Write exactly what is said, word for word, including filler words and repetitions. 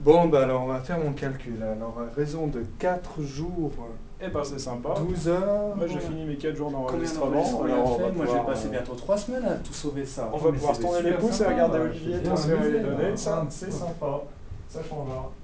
Bon, bah alors on va faire mon calcul. Alors, à raison de quatre jours, Eh ben c'est sympa. douze heures. Moi j'ai fini mes quatre jours Combien d'enregistrement. d'enregistrements Alors on on a va fait? Moi, je vais pouvoir, passer euh, bientôt trois semaines à tout sauver ça. on va Mais pouvoir c'est se tourner les super pouces et sympa, regarder là. Olivier Je suis bien transférer les amusé, là. données. Ça, Ah, c'est ouais. sympa. Ça changera.